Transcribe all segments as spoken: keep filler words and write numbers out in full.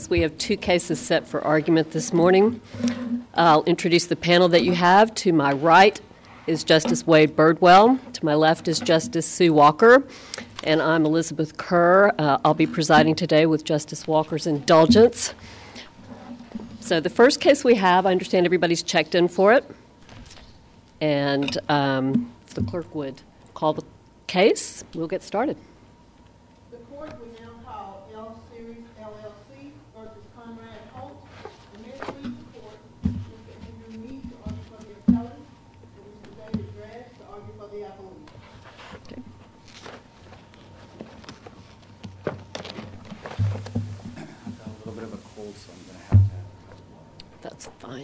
We have two cases set for argument this morning. I'll introduce the panel that you have. To my right is Justice Wade Birdwell. To my left is Justice Sue Walker. And I'm Elizabeth Kerr. Uh, I'll be presiding today with Justice Walker's indulgence. So the first case we have, I understand everybody's checked in for it. And um, if the clerk would call the case, we'll get started. The court will now call L Series L L C versus Conrad Holt. And may it please the court, Mister Andrew Mead to argue for the appellant, and Mister David Dress to argue for the appellant. Okay. I've got a little bit of a cold, so I'm going to have to have That's fine.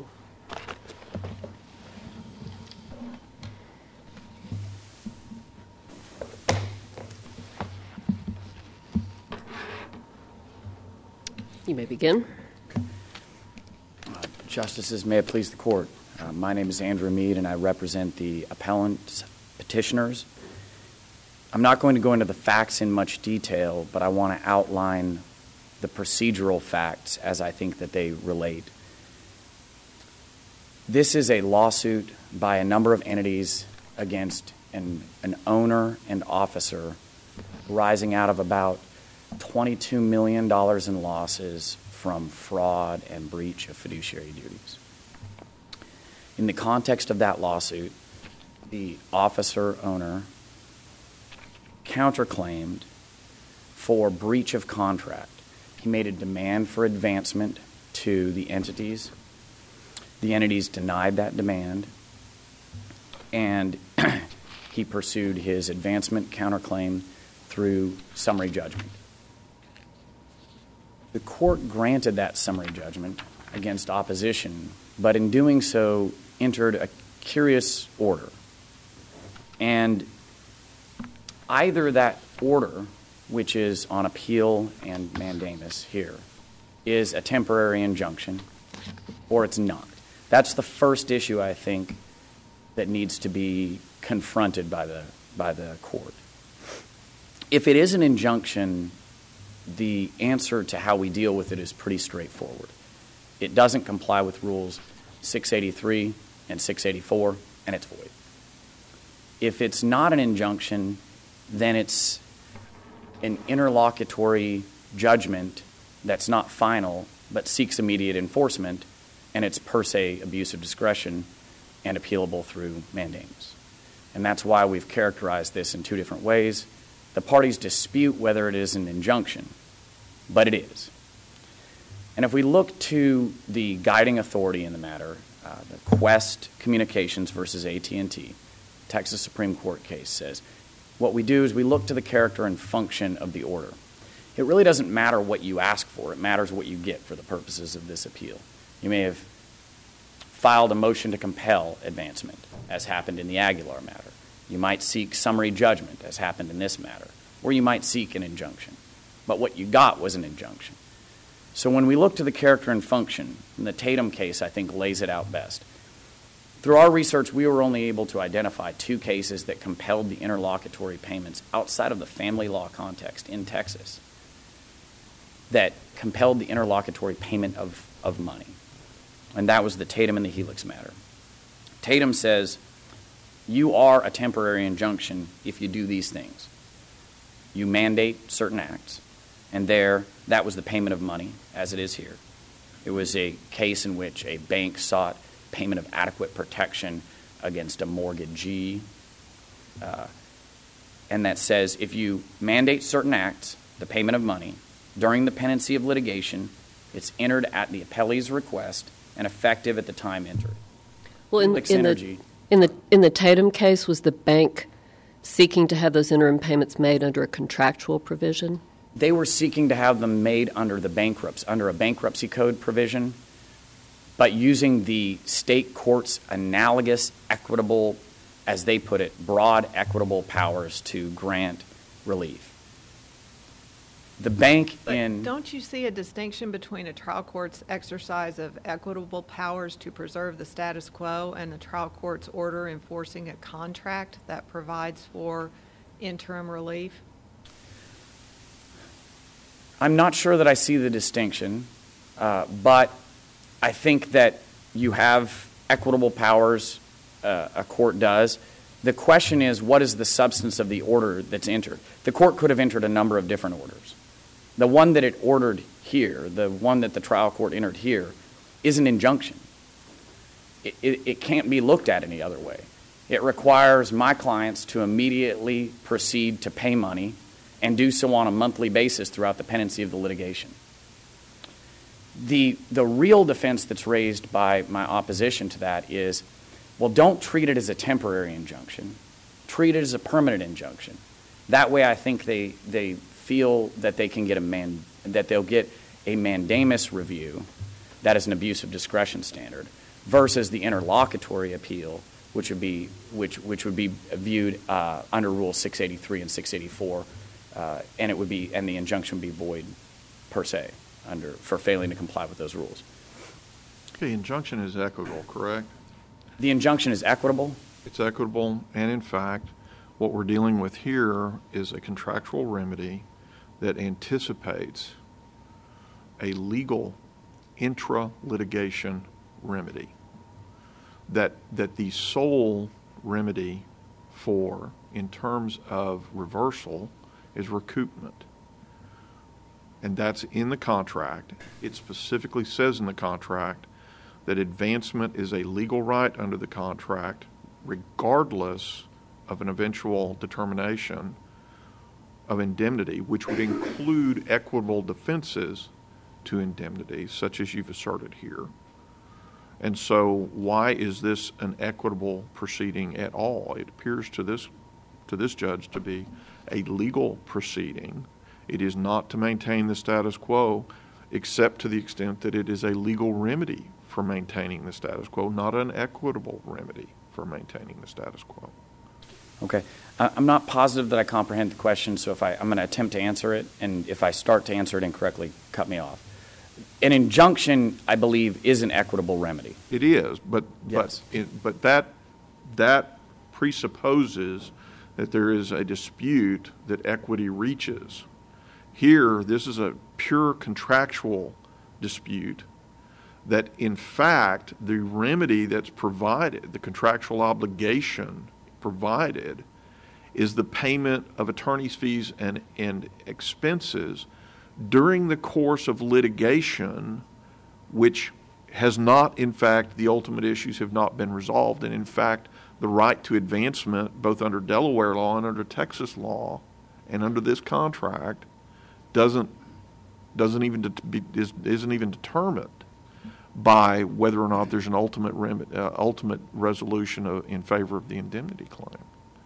You may begin. Uh, Justices, may it please the court. Uh, my name is Andrew Mead, and I represent the appellant petitioners. I'm not going to go into the facts in much detail, but I want to outline the procedural facts as I think that they relate. This is a lawsuit by a number of entities against an, an owner and officer rising out of about twenty-two million dollars in losses from fraud and breach of fiduciary duties. In the context of that lawsuit, the officer owner counterclaimed for breach of contract. He made a demand for advancement to the entities. The entities denied that demand, and he pursued his advancement counterclaim through summary judgment. The court granted that summary judgment against opposition, but in doing so entered a curious order. And either that order, which is on appeal and mandamus here, is a temporary injunction, or it's not. That's the first issue, I think, that needs to be confronted by the by the court. If it is an injunction, the answer to how we deal with it is pretty straightforward. It doesn't comply with rules six eighty-three and six eighty-four, and it's void. If it's not an injunction, then it's an interlocutory judgment that's not final but seeks immediate enforcement, and it's per se abuse of discretion and appealable through mandamus. And that's why we've characterized this in two different ways. The parties dispute whether it is an injunction, but it is. And if we look to the guiding authority in the matter, uh, the Quest Communications versus A T and T, Texas Supreme Court case says, what we do is we look to the character and function of the order. It really doesn't matter what you ask for. It matters what you get for the purposes of this appeal. You may have filed a motion to compel advancement, as happened in the Aguilar matter. You might seek summary judgment, as happened in this matter, or you might seek an injunction. But what you got was an injunction. So when we look to the character and function, and the Tatum case, I think, lays it out best. Through our research, we were only able to identify two cases that compelled the interlocutory payments outside of the family law context in Texas that compelled the interlocutory payment of, of money. And that was the Tatum and the Helix matter. Tatum says, you are a temporary injunction if you do these things. You mandate certain acts, and there, that was the payment of money, as it is here. It was a case in which a bank sought payment of adequate protection against a mortgagee, uh, and that says if you mandate certain acts, the payment of money, during the pendency of litigation, it's entered at the appellee's request and effective at the time entered. Well, in, in the in the in the Tatum case, was the bank seeking to have those interim payments made under a contractual provision? They were seeking to have them made under the bankruptcy, under a bankruptcy code provision, but using the state court's analogous, equitable, as they put it, broad equitable powers to grant relief. The bank but in... Don't you see a distinction between a trial court's exercise of equitable powers to preserve the status quo and the trial court's order enforcing a contract that provides for interim relief? I'm not sure that I see the distinction. Uh, but I think that you have equitable powers, uh, a court does. The question is, what is the substance of the order that's entered? The court could have entered a number of different orders. The one that it ordered here, the one that the trial court entered here, is an injunction. It, it, it can't be looked at any other way. It requires my clients to immediately proceed to pay money and do so on a monthly basis throughout the pendency of the litigation. The, the real defense that's raised by my opposition to that is, well, don't treat it as a temporary injunction. Treat it as a permanent injunction. That way I think they, they feel that they can get a man, that they'll get a mandamus review, that is an abuse of discretion standard, versus the interlocutory appeal, which would be which which would be viewed uh, under Rule six eighty-three and six eighty-four, uh, and it would be and the injunction would be void per se under for failing to comply with those rules. Okay, injunction is equitable, correct? The injunction is equitable. It's equitable, and in fact, what we're dealing with here is a contractual remedy that anticipates a legal intra-litigation remedy. That, that the sole remedy for, in terms of reversal, is recoupment. And that's in the contract. It specifically says in the contract that advancement is a legal right under the contract, regardless of an eventual determination of indemnity, which would include equitable defenses to indemnity, such as you've asserted here. And so why is this an equitable proceeding at all? It appears to this to this judge to be a legal proceeding. It is not to maintain the status quo, except to the extent that it is a legal remedy for maintaining the status quo, not an equitable remedy for maintaining the status quo. Okay. Uh, I'm not positive that I comprehend the question, so if I, I'm going to attempt to answer it, and if I start to answer it incorrectly, cut me off. An injunction, I believe, is an equitable remedy. It is, but Yes. but it, but that that presupposes that there is a dispute that equity reaches. Here, this is a pure contractual dispute that, in fact, the remedy that's provided, the contractual obligation provided, is the payment of attorney's fees and, and expenses during the course of litigation, which has not, in fact, the ultimate issues have not been resolved. And in fact, the right to advancement, both under Delaware law and under Texas law and under this contract, doesn't doesn't even det- be, is, isn't even determined by whether or not there's an ultimate rem- uh, ultimate resolution of, in favor of the indemnity claim.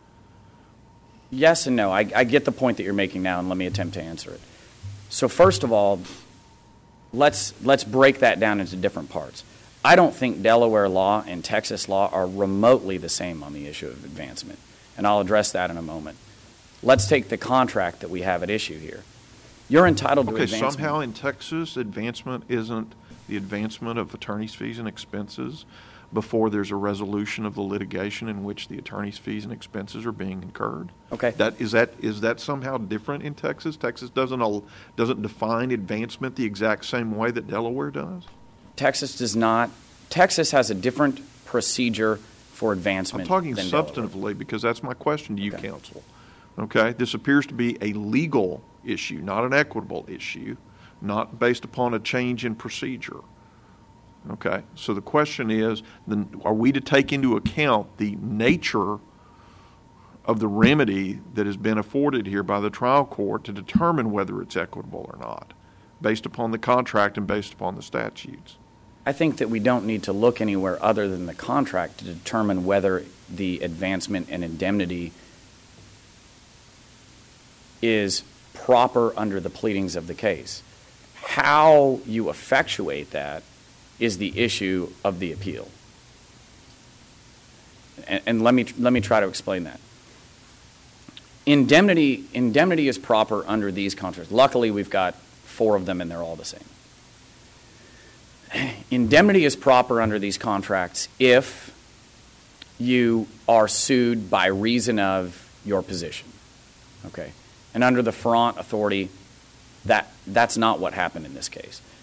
Yes and no. I, I get the point that you're making now, and let me attempt to answer it. So first of all, let's let's break that down into different parts. I don't think Delaware law and Texas law are remotely the same on the issue of advancement, and I'll address that in a moment. Let's take the contract that we have at issue here. You're entitled to Okay, advancement. somehow in Texas, advancement isn't the advancement of attorney's fees and expenses before there's a resolution of the litigation in which the attorney's fees and expenses are being incurred. Okay. That is that is that somehow different in Texas? Texas doesn't al- doesn't define advancement the exact same way that Delaware does? Texas does not. Texas has a different procedure for advancement. I'm talking than substantively Delaware. because that's my question to you, Okay. counsel. Okay, this appears to be a legal issue, not an equitable issue, not based upon a change in procedure. Okay, so the question is, then are we to take into account the nature of the remedy that has been afforded here by the trial court to determine whether it's equitable or not, based upon the contract and based upon the statutes? I think that we don't need to look anywhere other than the contract to determine whether the advancement and indemnity is proper under the pleadings of the case. How you effectuate that is the issue of the appeal. And, and let me let me try to explain that. Indemnity indemnity is proper under these contracts. Luckily, we've got four of them, and they're all the same. Indemnity is proper under these contracts if you are sued by reason of your position. Okay? And under the Farrant authority, that that's not what happened in this case.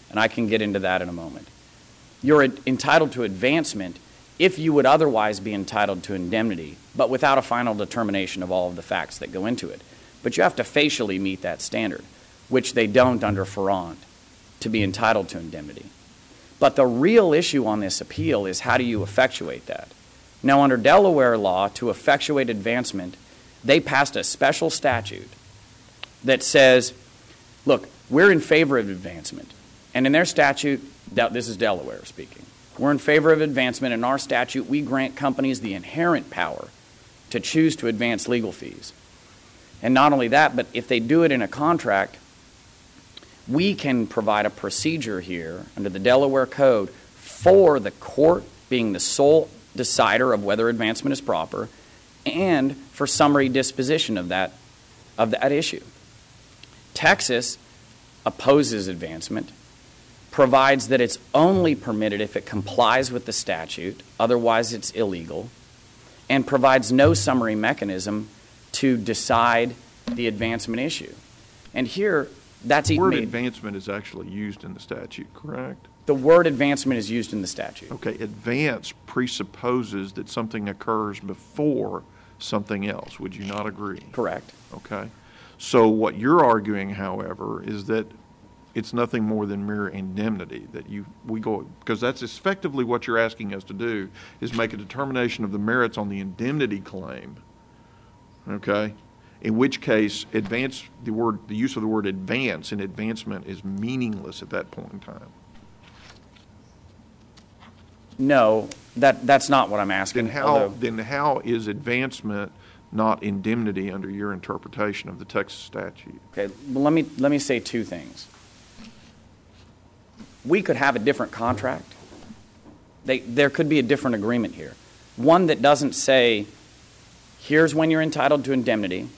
and I can get into that in a moment. You're entitled to advancement if you would otherwise be entitled to indemnity, but without a final determination of all of the facts that go into it. But you have to facially meet that standard, which they don't under Ferrand, to be entitled to indemnity. But the real issue on this appeal is how do you effectuate that? Now, under Delaware law, to effectuate advancement, they passed a special statute that says, look, we're in favor of advancement. And in their statute, this is Delaware speaking, we're in favor of advancement. In our statute, we grant companies the inherent power to choose to advance legal fees. And not only that, but if they do it in a contract, we can provide a procedure here under the Delaware Code for the court being the sole decider of whether advancement is proper and for summary disposition of that, of that issue. Texas opposes advancement, provides that it's only permitted if it complies with the statute, otherwise it's illegal, and provides no summary mechanism to decide the advancement issue. And here, that's The word made, advancement is actually used in the statute, correct? the word advancement is used in the statute. Okay, advance presupposes that something occurs before something else. Would you not agree? Correct. Okay. So what you're arguing, however, is that it's nothing more than mere indemnity that you we go because that's effectively what you're asking us to do is make a determination of the merits on the indemnity claim. Okay? In which case, advance the word the use of the word advance in advancement is meaningless at that point in time. No, that that's not what I'm asking. Then how although- then how is advancement not indemnity under your interpretation of the Texas statute? Okay, well, let me let me say two things. We could have a different contract. They, there could be a different agreement here. One that doesn't say, here's when you're entitled to indemnity,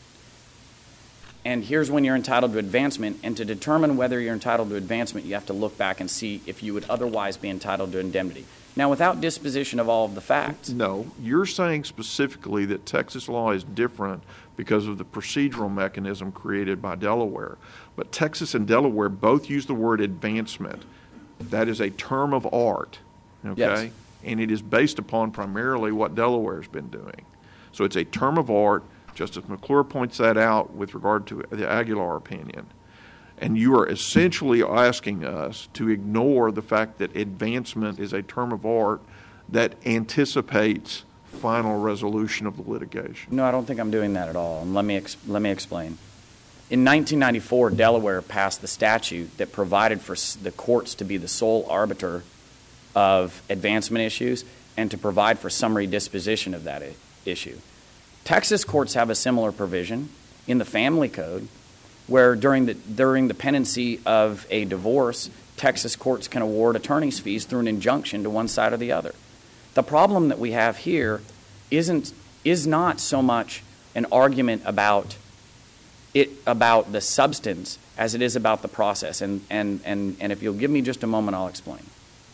and here's when you're entitled to advancement, and to determine whether you're entitled to advancement, you have to look back and see if you would otherwise be entitled to indemnity. Now, without disposition of all of the facts. No, you're saying specifically that Texas law is different because of the procedural mechanism created by Delaware. But Texas and Delaware both use the word advancement. That is a term of art, okay? Yes. And it is based upon primarily what Delaware's been doing. So it's a term of art. Justice McClure points that out with regard to the Aguilar opinion. And you are essentially asking us to ignore the fact that advancement is a term of art that anticipates final resolution of the litigation. No, I don't think I'm doing that at all. And let me ex- let me explain. In nineteen ninety-four, Delaware passed the statute that provided for s- the courts to be the sole arbiter of advancement issues and to provide for summary disposition of that I- issue. Texas courts have a similar provision in the Family Code where during the during the pendency of a divorce, Texas courts can award attorney's fees through an injunction to one side or the other. The problem that we have here isn't is not so much an argument about it about the substance as it is about the process. And and and, and if you'll give me just a moment, I'll explain.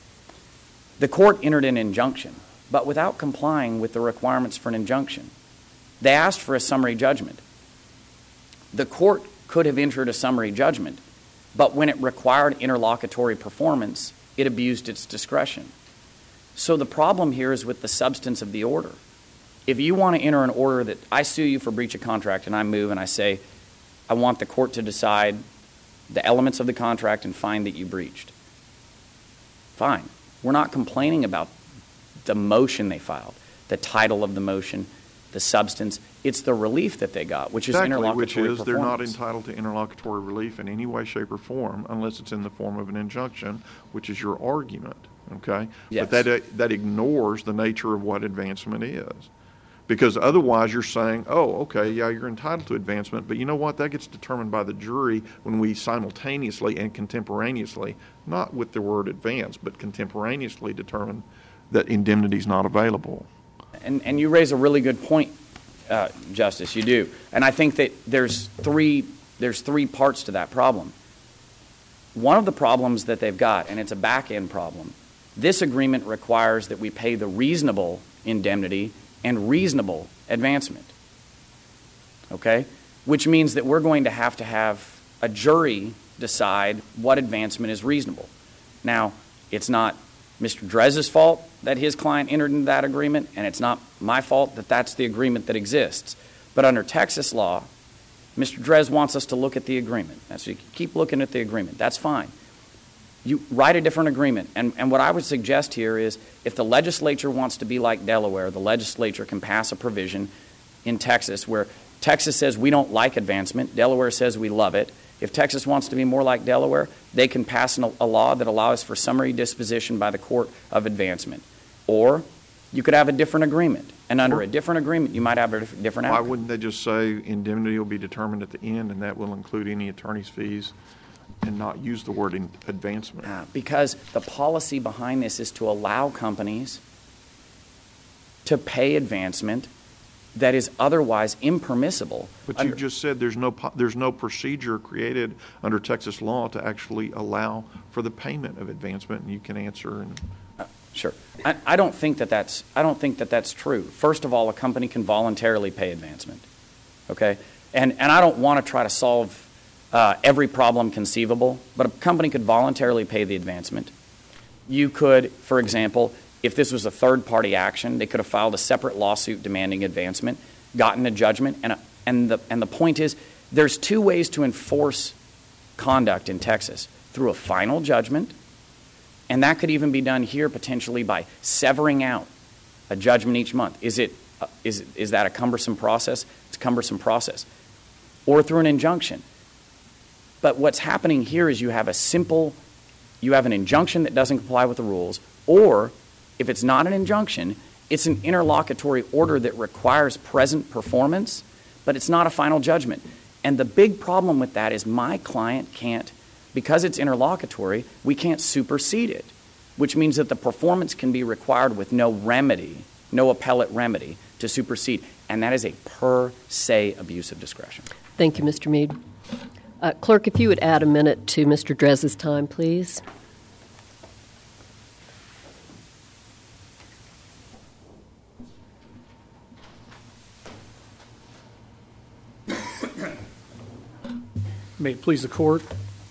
The court entered an injunction, but without complying with the requirements for an injunction. They asked for a summary judgment. The court could have entered a summary judgment, but when it required interlocutory performance, it abused its discretion. So the problem here is with the substance of the order. If you want to enter an order that I sue you for breach of contract and I move and I say, I want the court to decide the elements of the contract and find that you breached. Fine. We're not complaining about the motion they filed, the title of the motion, the substance. It's the relief that they got, which Exactly, is interlocutory which is they're not performance. entitled to interlocutory relief in any way, shape, or form unless it's in the form of an injunction, which is your argument, okay? Yes. But that, that ignores the nature of what advancement is. Because otherwise you're saying, oh, okay, yeah, you're entitled to advancement, but you know what? That gets determined by the jury when we simultaneously and contemporaneously, not with the word advance, but contemporaneously determine that indemnity is not available. And, and you raise a really good point, uh, Justice, you do. And I think that there's three, there's three parts to that problem. One of the problems that they've got, and it's a back-end problem, this agreement requires that we pay the reasonable indemnity and reasonable advancement, okay? Which means that we're going to have to have a jury decide what advancement is reasonable. Now, it's not Mister Drez's fault that his client entered into that agreement, and it's not my fault that that's the agreement that exists. But under Texas law, Mister Drez wants us to look at the agreement. So you keep looking at the agreement. That's fine. You write a different agreement. And, and what I would suggest here is if the legislature wants to be like Delaware, the legislature can pass a provision in Texas where Texas says we don't like advancement, Delaware says we love it. If Texas wants to be more like Delaware, they can pass an, a law that allows for summary disposition by the court of advancement. Or you could have a different agreement. And under a different agreement, you might have a different, different Why outcome. wouldn't they just say indemnity will be determined at the end, and that will include any attorney's fees, and not use the word in advancement? Uh, because the policy behind this is to allow companies to pay advancement that is otherwise impermissible. But under, you just said there's no po- there's no procedure created under Texas law to actually allow for the payment of advancement, and you can answer. And uh, sure, I, I don't think that that's I don't think that that's true. First of all, a company can voluntarily pay advancement, okay, and and I don't want to try to solve uh, every problem conceivable, but a company could voluntarily pay the advancement. You could, for example, if this was a third-party action, they could have filed a separate lawsuit demanding advancement, gotten a judgment, and, a, and, the, and the point is there's two ways to enforce conduct in Texas, through a final judgment, and that could even be done here potentially by severing out a judgment each month. Is, it, uh, is, is that a cumbersome process? It's a cumbersome process. Or through an injunction. But what's happening here is you have a simple, you have an injunction that doesn't comply with the rules, or if it's not an injunction, it's an interlocutory order that requires present performance, but it's not a final judgment. And the big problem with that is my client can't, because it's interlocutory, we can't supersede it, which means that the performance can be required with no remedy, no appellate remedy to supersede. And that is a per se abuse of discretion. Thank you, Mister Mead. Uh, Clerk, if you would add a minute to Mister Drez's time, please. May it please the court.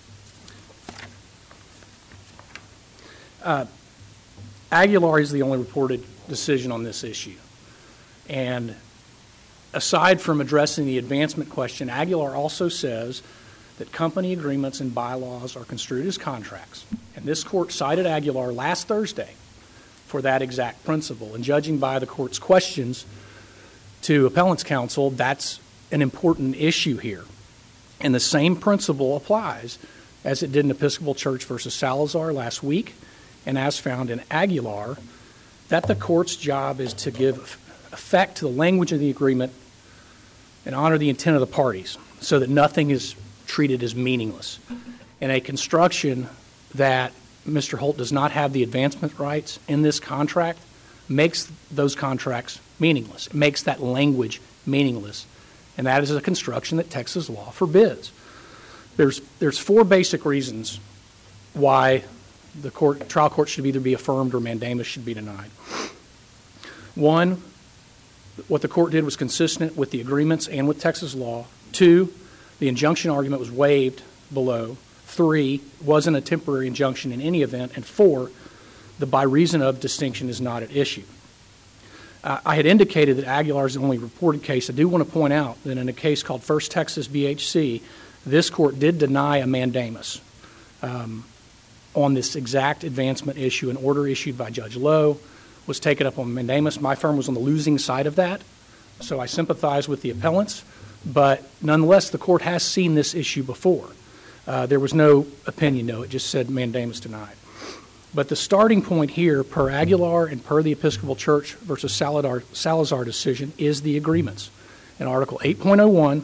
Uh, Aguilar is the only reported decision on this issue. And aside from addressing the advancement question, Aguilar also says that company agreements and bylaws are construed as contracts. And this court cited Aguilar last Thursday for that exact principle. And judging by the court's questions to appellant's counsel, that's an important issue here. And the same principle applies as it did in Episcopal Church versus Salazar last week, and as found in Aguilar, that the court's job is to give effect to the language of the agreement and honor the intent of the parties so that nothing is treated as meaningless. And a construction that Mister Holt does not have the advancement rights in this contract makes those contracts meaningless. It makes that language meaningless. And that is a construction that Texas law forbids. There's there's four basic reasons why the court, trial court should either be affirmed or mandamus should be denied. One, what the court did was consistent with the agreements and with Texas law. Two, the injunction argument was waived below. Three, wasn't a temporary injunction in any event. And four, the by reason of distinction is not at issue. Uh, I had indicated that Aguilar is the only reported case. I do want to point out that in a case called First Texas B H C, this court did deny a mandamus um, on this exact advancement issue. An order issued by Judge Lowe was taken up on mandamus. My firm was on the losing side of that, so I sympathize with the appellants. But nonetheless, the court has seen this issue before. Uh, there was no opinion, no. It just said mandamus denied. But the starting point here, per Aguilar and per the Episcopal Church versus Salazar, Salazar decision, is the agreements. And Article eight point oh one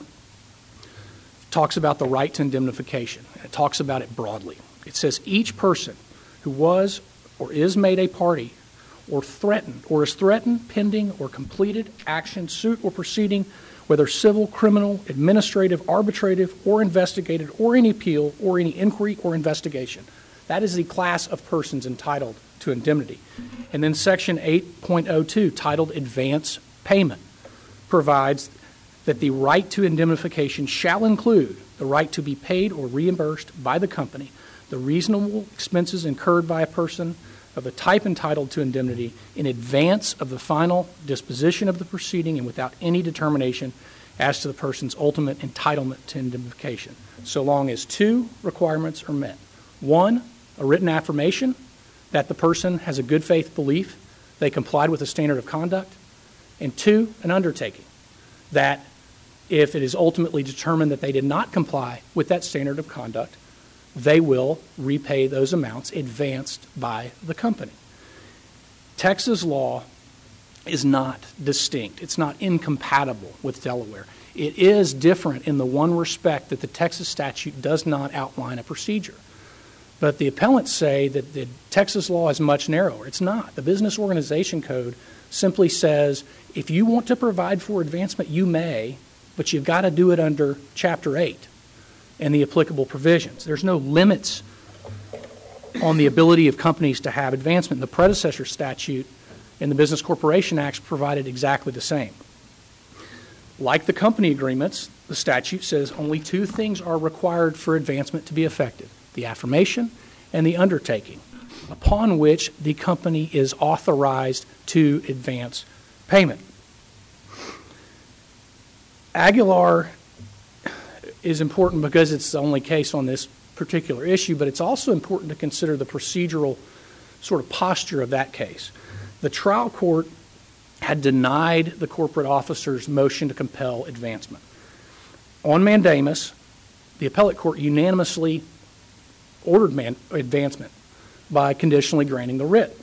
talks about the right to indemnification. It talks about it broadly. It says each person who was or is made a party or threatened or is threatened, pending, or completed action, suit, or proceeding, whether civil, criminal, administrative, arbitrative, or investigated, or any appeal, or any inquiry or investigation. That is the class of persons entitled to indemnity. And then Section eight point oh two, titled Advance Payment, provides that the right to indemnification shall include the right to be paid or reimbursed by the company the reasonable expenses incurred by a person of the type entitled to indemnity in advance of the final disposition of the proceeding and without any determination as to the person's ultimate entitlement to indemnification, so long as two requirements are met. One, a written affirmation that the person has a good faith belief they complied with a standard of conduct, and two, an undertaking that if it is ultimately determined that they did not comply with that standard of conduct, they will repay those amounts advanced by the company. Texas law is not distinct. It's not incompatible with Delaware. It is different in the one respect that the Texas statute does not outline a procedure. But the appellants say that the Texas law is much narrower. It's not. The Business Organization Code simply says if you want to provide for advancement, you may, but you've got to do it under Chapter eight and the applicable provisions. There's no limits on the ability of companies to have advancement. The predecessor statute in the Business Corporation Act provided exactly the same. Like the company agreements, the statute says only two things are required for advancement to be effective: the affirmation and the undertaking, upon which the company is authorized to advance payment. Aguilar is important because it's the only case on this particular issue, but it's also important to consider the procedural sort of posture of that case. The trial court had denied the corporate officer's motion to compel advancement. On mandamus, the appellate court unanimously ordered man- advancement by conditionally granting the writ.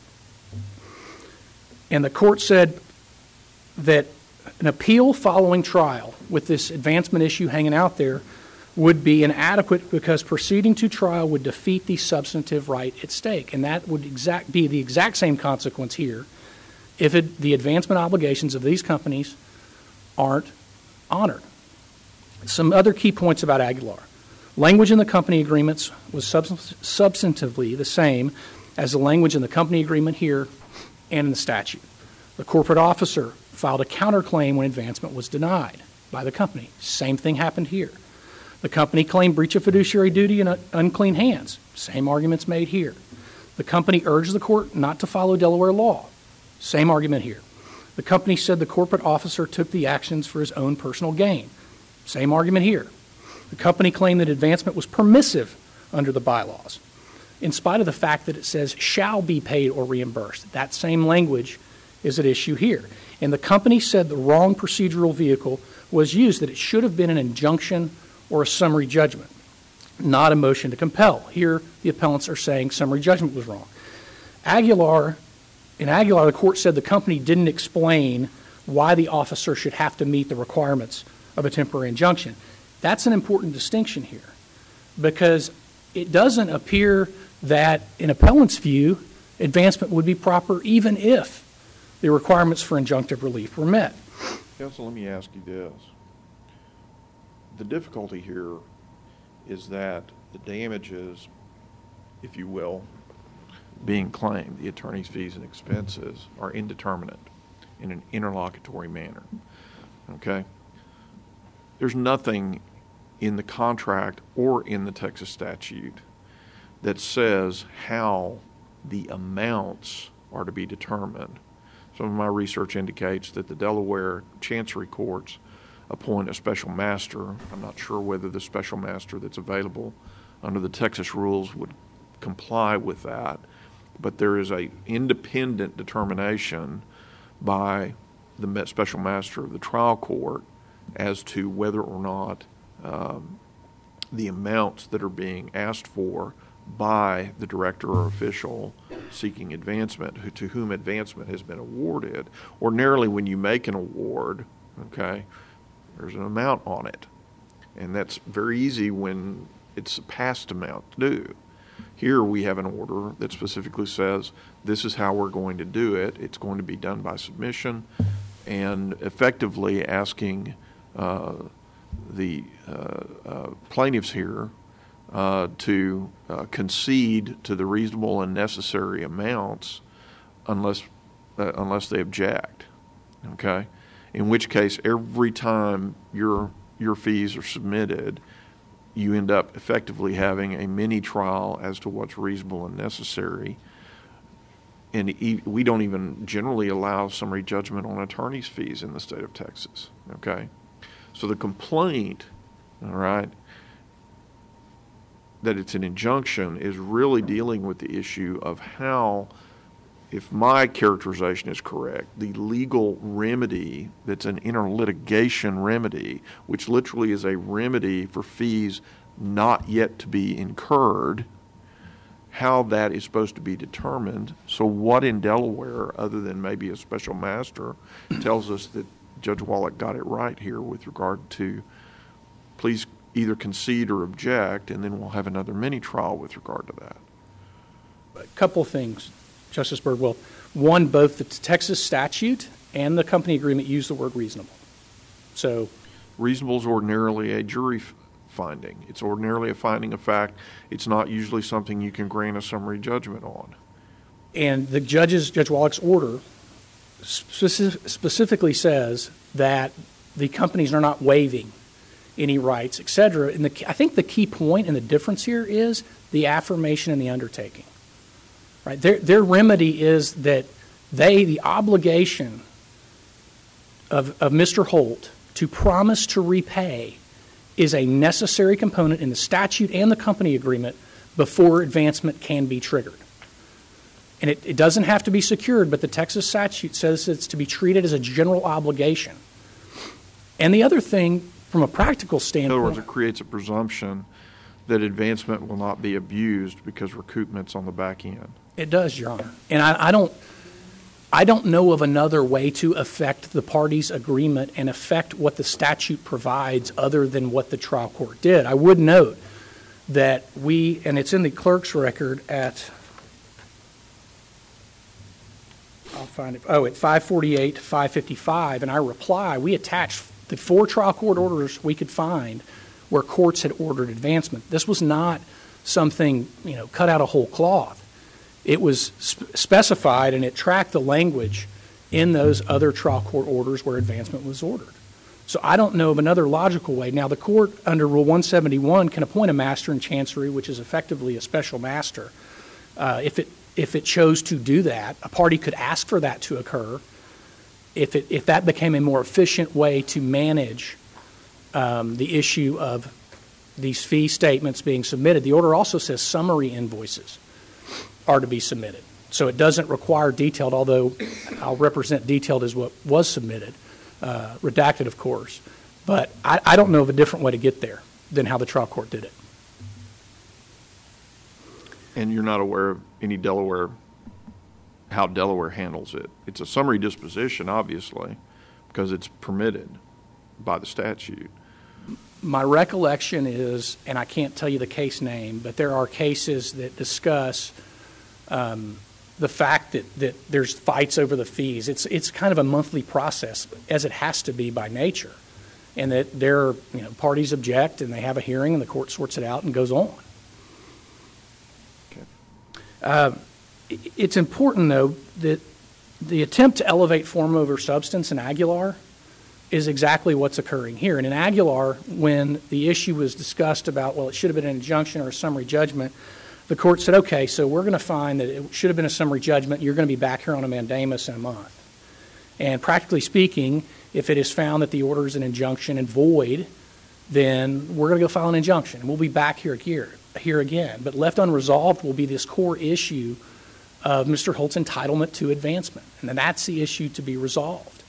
And the court said that an appeal following trial with this advancement issue hanging out there would be inadequate because proceeding to trial would defeat the substantive right at stake. And that would exact, be the exact same consequence here if it, the advancement obligations of these companies aren't honored. Some other key points about Aguilar. Language in the company agreements was subs- substantively the same as the language in the company agreement here and in the statute. The corporate officer filed a counterclaim when advancement was denied by the company. Same thing happened here. The company claimed breach of fiduciary duty and unclean hands. Same arguments made here. The company urged the court not to follow Delaware law. Same argument here. The company said the corporate officer took the actions for his own personal gain. Same argument here. The company claimed that advancement was permissive under the bylaws, in spite of the fact that it says shall be paid or reimbursed. That same language is at issue here. And the company said the wrong procedural vehicle was used, that it should have been an injunction or a summary judgment, not a motion to compel. Here, the appellants are saying summary judgment was wrong. Aguilar, in Aguilar, the court said the company didn't explain why the officer should have to meet the requirements of a temporary injunction. That's an important distinction here, because it doesn't appear that, in appellant's view, advancement would be proper even if the requirements for injunctive relief were met. Counsel, let me ask you this. The difficulty here is that the damages, if you will, being claimed, the attorney's fees and expenses, are indeterminate in an interlocutory manner. Okay? There's nothing in the contract or in the Texas statute that says how the amounts are to be determined. Some of my research indicates that the Delaware Chancery Courts appoint a special master. I'm not sure whether the special master that's available under the Texas rules would comply with that, but there is an independent determination by the special master of the trial court as to whether or not um, the amounts that are being asked for by the director or official seeking advancement, who, to whom advancement has been awarded. Ordinarily, when you make an award, okay, there's an amount on it. And that's very easy when it's a past amount due. Here we have an order that specifically says this is how we're going to do it. It's going to be done by submission, and effectively asking uh, the uh, uh, plaintiffs here uh, to uh, concede to the reasonable and necessary amounts unless uh, unless they object. Okay, in which case every time your your fees are submitted, you end up effectively having a mini trial as to what's reasonable and necessary. And e- we don't even generally allow summary judgment on attorney's fees in the state of Texas, okay? So the complaint, all right, that it's an injunction is really dealing with the issue of how, if my characterization is correct, the legal remedy that's an interlitigation remedy, which literally is a remedy for fees not yet to be incurred, how that is supposed to be determined. So what in Delaware, other than maybe a special master, tells us that Judge Wallach got it right here with regard to please either concede or object, and then we'll have another mini trial with regard to that. A couple of things, Justice Birdwell. One, both the Texas statute and the company agreement use the word reasonable. So, reasonable is ordinarily a jury f- finding. It's ordinarily a finding of fact. It's not usually something you can grant a summary judgment on. And the judge's, Judge Wallach's order specific, specifically says that the companies are not waiving any rights, et cetera. And the, I think the key point and the difference here is the affirmation and the undertaking. Right? Their, their remedy is that they, the obligation of, of Mister Holt to promise to repay is a necessary component in the statute and the company agreement before advancement can be triggered. And it, it doesn't have to be secured, but the Texas statute says it's to be treated as a general obligation. And the other thing, from a practical standpoint... In other words, it creates a presumption that advancement will not be abused because recoupament's on the back end. It does, Your Honor. And I, I don't I don't know of another way to affect the parties' agreement and affect what the statute provides other than what the trial court did. I would note that we, and it's in the clerk's record at, I'll find it, oh, at five forty-eight to five fifty-five, and I reply, we attached the four trial court orders we could find where courts had ordered advancement. This was not something, you know, cut out of whole cloth. It was sp- specified and it tracked the language in those other trial court orders where advancement was ordered. So I don't know of another logical way. Now, the court under Rule one seventy-one can appoint a master in chancery, which is effectively a special master. Uh, if it if it chose to do that, a party could ask for that to occur. If it if that became a more efficient way to manage um, the issue of these fee statements being submitted, the order also says summary invoices are to be submitted. So it doesn't require detailed, although I'll represent detailed as what was submitted, uh, redacted, of course. But I, I don't know of a different way to get there than how the trial court did it. And you're not aware of any Delaware, how Delaware handles it. It's a summary disposition, obviously, because it's permitted by the statute. My recollection is, and I can't tell you the case name, but there are cases that discuss um, the fact that, that there's fights over the fees. It's it's kind of a monthly process, as it has to be by nature, and that there are, you know, parties object and they have a hearing and the court sorts it out and goes on. Okay. Uh, it's important, though, that the attempt to elevate form over substance in Aguilar is exactly what's occurring here. And in Aguilar, when the issue was discussed about, well, it should have been an injunction or a summary judgment, the court said, okay, so we're going to find that it should have been a summary judgment. You're going to be back here on a mandamus in a month. And practically speaking, if it is found that the order is an injunction and void, then we're going to go file an injunction. And we'll be back here, here, here again. But left unresolved will be this core issue of Mister Holt's entitlement to advancement. And then that's the issue to be resolved.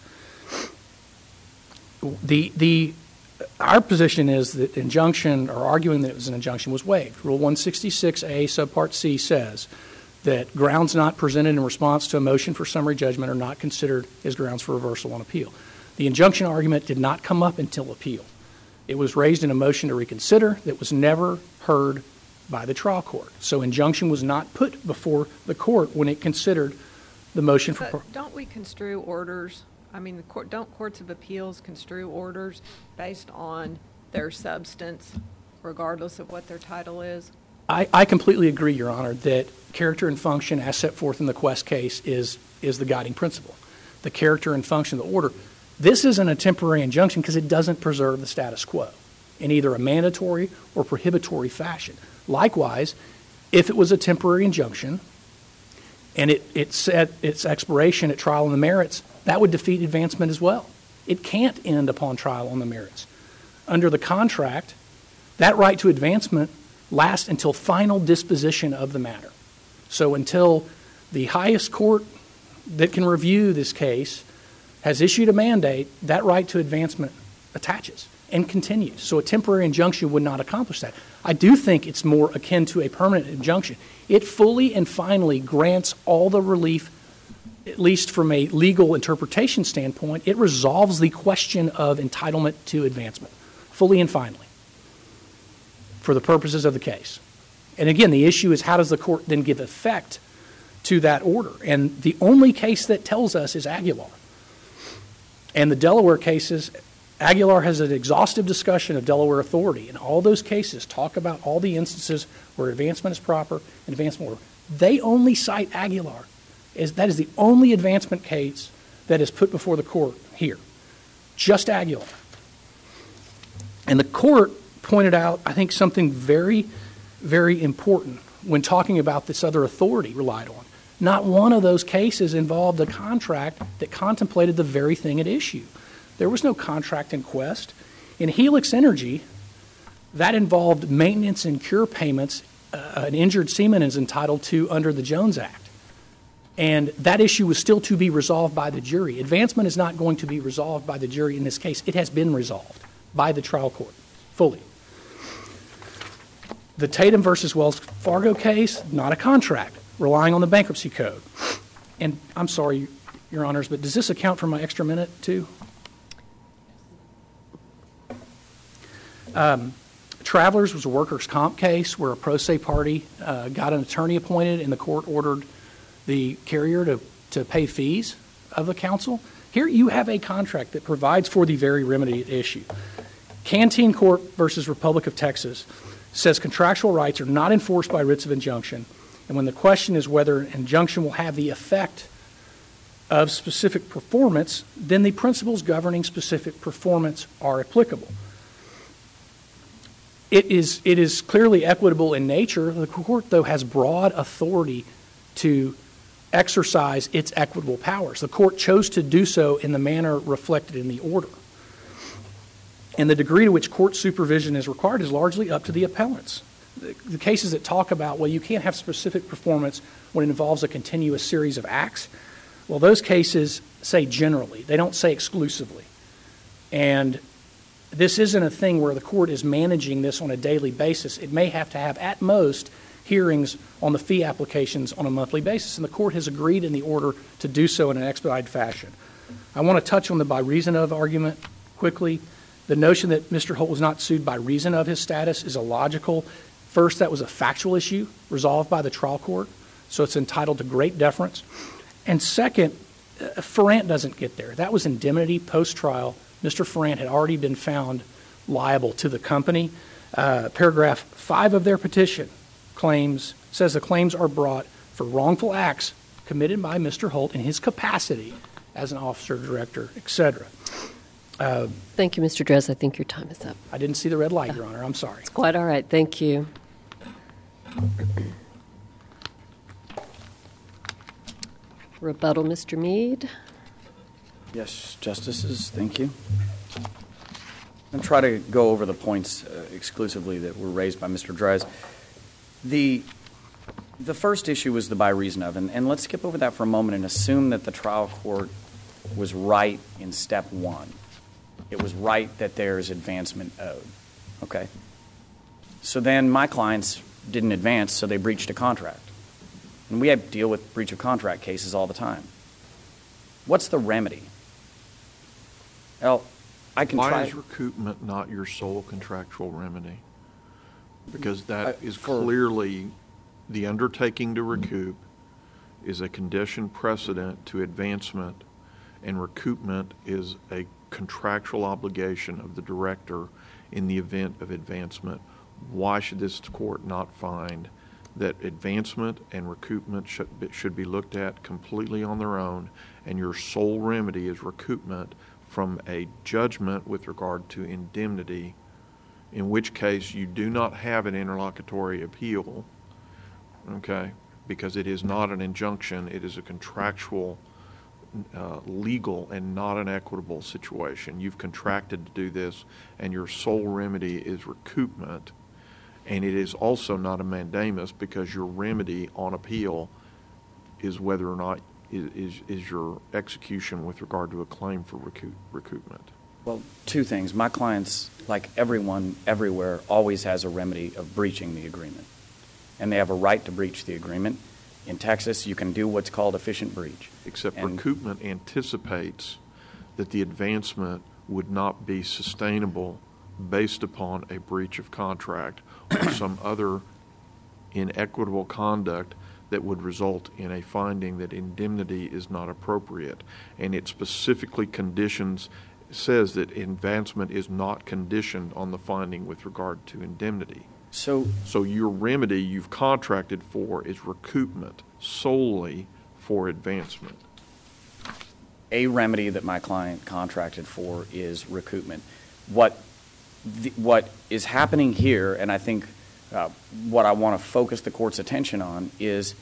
The the our position is that injunction, or arguing that it was an injunction, was waived. Rule one sixty-six A subpart C says that grounds not presented in response to a motion for summary judgment are not considered as grounds for reversal on appeal. The injunction argument did not come up until appeal. It was raised in a motion to reconsider that was never heard by the trial court. So injunction was not put before the court when it considered the motion for... But don't we construe orders? I mean, the court, don't courts of appeals construe orders based on their substance, regardless of what their title is? I, I completely agree, Your Honor, that character and function, as set forth in the Quest case, is is the guiding principle. The character and function of the order. This isn't a temporary injunction because it doesn't preserve the status quo. in either a mandatory or prohibitory fashion. Likewise, if it was a temporary injunction and it, it set its expiration at trial on the merits, that would defeat advancement as well. It can't end upon trial on the merits. Under the contract, that right to advancement lasts until final disposition of the matter. So until the highest court that can review this case has issued a mandate, that right to advancement attaches and continues. So a temporary injunction would not accomplish that. I do think it's more akin to a permanent injunction. It fully and finally grants all the relief, at least from a legal interpretation standpoint. It resolves the question of entitlement to advancement, fully and finally, for the purposes of the case. And again, the issue is how does the court then give effect to that order? And the only case that tells us is Aguilar. And the Delaware cases, Aguilar has an exhaustive discussion of Delaware authority, and all those cases talk about all the instances where advancement is proper and advancement order. They only cite Aguilar. As that is the only advancement case that is put before the court here. Just Aguilar. And the court pointed out, I think, something very, very important when talking about this other authority relied on. Not one of those cases involved a contract that contemplated the very thing at issue. There was no contract in quest. In Helix Energy, that involved maintenance and cure payments uh, an injured seaman is entitled to under the Jones Act. And that issue was still to be resolved by the jury. Advancement is not going to be resolved by the jury in this case. It has been resolved by the trial court fully. The Tatum versus Wells Fargo case, not a contract, relying on the bankruptcy code. And I'm sorry, Your Honors, but does this account for my extra minute too? Um, Travelers was a workers' comp case where a pro se party uh, got an attorney appointed and the court ordered the carrier to, to pay fees of the counsel. Here you have a contract that provides for the very remedy at issue. Canteen Court versus Republic of Texas says contractual rights are not enforced by writs of injunction, and when the question is whether an injunction will have the effect of specific performance, then the principles governing specific performance are applicable. It is, it is clearly equitable in nature. The court, though, has broad authority to exercise its equitable powers. The court chose to do so in the manner reflected in the order. And the degree to which court supervision is required is largely up to the appellants. The, the cases that talk about, well, you can't have specific performance when it involves a continuous series of acts, well, those cases say generally. They don't say exclusively. And this isn't a thing where the court is managing this on a daily basis. It may have to have, at most, hearings on the fee applications on a monthly basis, and the court has agreed in the order to do so in an expedited fashion. I want to touch on the by reason of argument quickly. The notion that Mister Holt was not sued by reason of his status is illogical. First, that was a factual issue resolved by the trial court, so it's entitled to great deference. And second, uh, Ferrant doesn't get there. That was indemnity post-trial. Mister Ferrant had already been found liable to the company. Uh, paragraph five of their petition claims says the claims are brought for wrongful acts committed by Mister Holt in his capacity as an officer, director, et cetera. Uh, Thank you, Mister Dress. I think your time is up. I didn't see the red light, Your Honor. I'm sorry. It's quite all right. Thank you. Rebuttal, Mister Mead. Yes, Justices, thank you. I'm going to try to go over the points uh, exclusively that were raised by Mister Dries. The, the first issue was the by reason of, and, and let's skip over that for a moment and assume that the trial court was right in step one. It was right that there is advancement owed. Okay? So then my clients didn't advance, so they breached a contract. And we have to deal with breach of contract cases all the time. What's the remedy? Well, I can Why try. is recoupment not your sole contractual remedy? Because that Uh, is for- clearly, the undertaking to recoup is a condition precedent to advancement, and recoupment is a contractual obligation of the director in the event of advancement. Why should this court not find that advancement and recoupment should be, should be looked at completely on their own, and your sole remedy is recoupment from a judgment with regard to indemnity in which case you do not have an interlocutory appeal, okay, because it is not an injunction, it is a contractual, uh, legal, and not an equitable situation. You've contracted to do this, and your sole remedy is recoupment, and it is also not a mandamus because your remedy on appeal is whether or not is, is, is your execution with regard to a claim for recoup, recoupment. Well, two things. My clients, like everyone everywhere, always has a remedy of breaching the agreement. And they have a right to breach the agreement. In Texas, you can do what's called efficient breach. Except and recoupment anticipates that the advancement would not be sustainable based upon a breach of contract or some other inequitable conduct that would result in a finding that indemnity is not appropriate. And it specifically conditions says that advancement is not conditioned on the finding with regard to indemnity. So, so your remedy you've contracted for is recoupment solely for advancement. A remedy that my client contracted for is recoupment. What the, what is happening here, and I think uh, what I want to focus the court's attention on is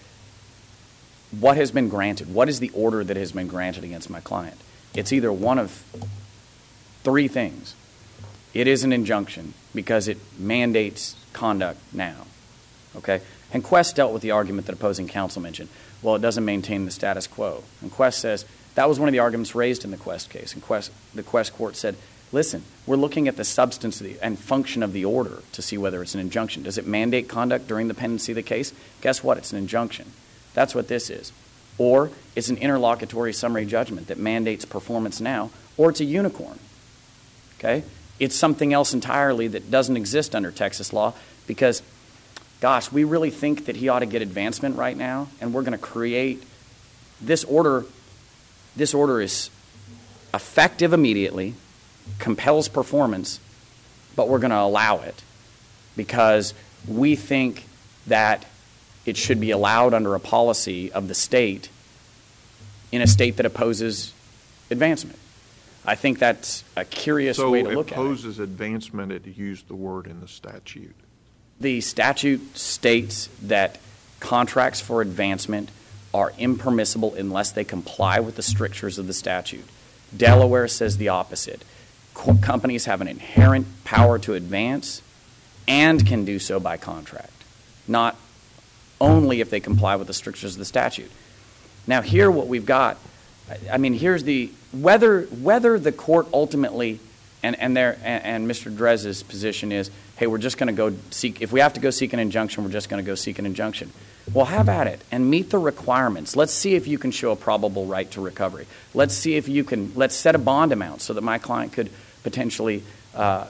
what has been granted. What is the order that has been granted against my client? It's either one of three things. It is an injunction because it mandates conduct now. Okay? And Quest dealt with the argument that opposing counsel mentioned. Well, it doesn't maintain the status quo. And Quest says that was one of the arguments raised in the Quest case. And Quest, the Quest court said, listen, we're looking at the substance of the, and function of the order to see whether it's an injunction. Does it mandate conduct during the pendency of the case? Guess what? It's an injunction. That's what this is. Or it's an interlocutory summary judgment that mandates performance now, or it's a unicorn. Okay? It's something else entirely that doesn't exist under Texas law because, gosh, we really think that he ought to get advancement right now, and we're going to create this order. This order is effective immediately, compels performance, but we're going to allow it because we think that it should be allowed under a policy of the state in a state that opposes advancement. I think that's a curious so way to look at it. So it opposes advancement, it used the word in the statute. The statute states that contracts for advancement are impermissible unless they comply with the strictures of the statute. Delaware says the opposite. Co- companies have an inherent power to advance and can do so by contract, not only if they comply with the strictures of the statute. Now here what we've got, I mean, here's the, whether whether the court ultimately, and, and, there, and, and Mister Drez's position is, hey, we're just going to go seek, if we have to go seek an injunction, we're just going to go seek an injunction. Well, have at it and meet the requirements. Let's see if you can show a probable right to recovery. Let's see if you can, let's set a bond amount so that my client could potentially uh,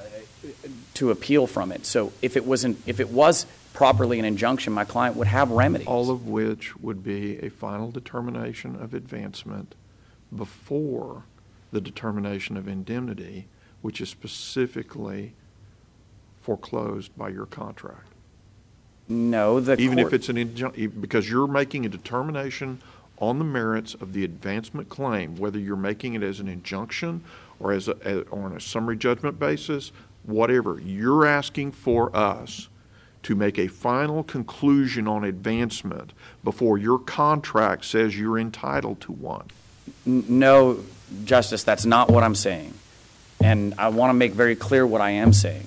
to appeal from it. So if it wasn't, if it was properly an injunction, my client would have remedies. All of which would be a final determination of advancement before the determination of indemnity, which is specifically foreclosed by your contract. No, the Even court, if it's an injunction, because you're making a determination on the merits of the advancement claim, whether you're making it as an injunction or as a, a, or on a summary judgment basis, whatever, you're asking for us to make a final conclusion on advancement before your contract says you're entitled to one. No, Justice, that's not what I'm saying. And I want to make very clear what I am saying.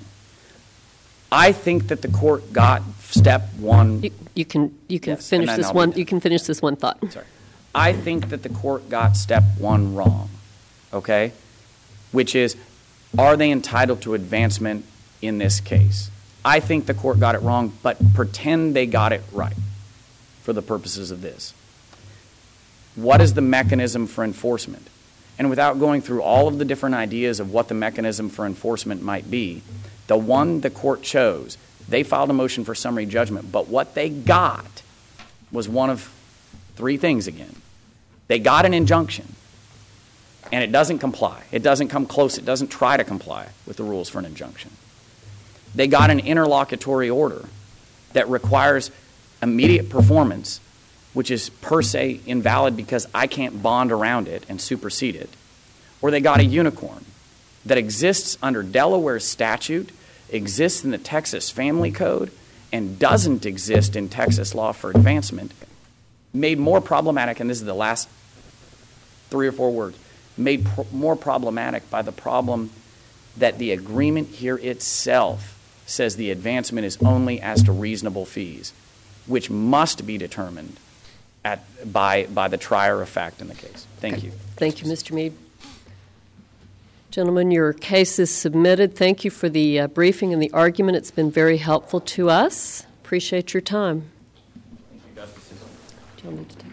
I think that the court got step one. You, you can you can Yes, finish and then this I'll one. be done. You can finish this one thought. Sorry. I think that the court got step one wrong, okay? Which is, are they entitled to advancement in this case? I think the court got it wrong, but pretend they got it right for the purposes of this. What is the mechanism for enforcement? And without going through all of the different ideas of what the mechanism for enforcement might be, the one the court chose, they filed a motion for summary judgment, but what they got was one of three things again. They got an injunction, and it doesn't comply. It doesn't come close. It doesn't try to comply with the rules for an injunction. They got an interlocutory order that requires immediate performance, which is per se invalid because I can't bond around it and supersede it. Or they got a unicorn that exists under Delaware statute exists in the Texas Family Code and doesn't exist in Texas law for advancement, made more problematic, and this is the last three or four words, made pr- more problematic by the problem that the agreement here itself says the advancement is only as to reasonable fees, which must be determined at, by, by the trier of fact in the case. Thank Okay. you. Thank you, Mister Meade. Gentlemen, your case is submitted. Thank you for the uh, briefing and the argument. It's been very helpful to us. Appreciate your time. Thank you, Justices. Do you want me to take